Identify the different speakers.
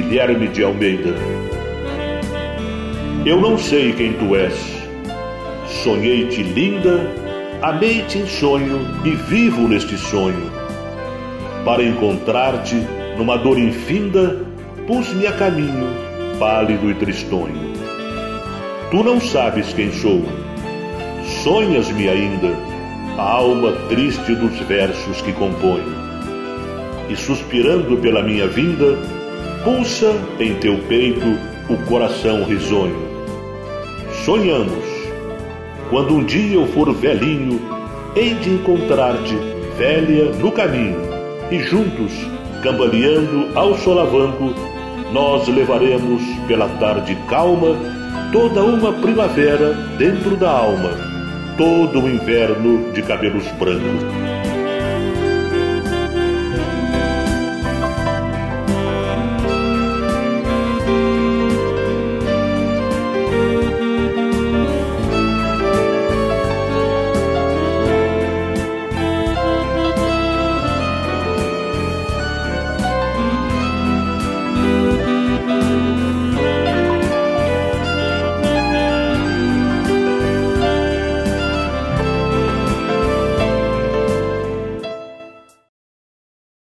Speaker 1: Guilherme de Almeida. Eu não sei quem tu és. Sonhei-te linda, amei-te em sonho e vivo neste sonho. Para encontrar-te numa dor infinda, pus-me a caminho, pálido e tristonho. Tu não sabes quem sou. Sonhas-me ainda, a alma triste dos versos que componho. E suspirando pela minha vinda, pulsa em teu peito o coração risonho. Sonhamos, quando um dia eu for velhinho, hei de encontrar-te, velha, no caminho, e juntos, cambaleando ao solavanco, nós levaremos pela tarde calma toda uma primavera dentro da alma, todo um inverno de cabelos brancos.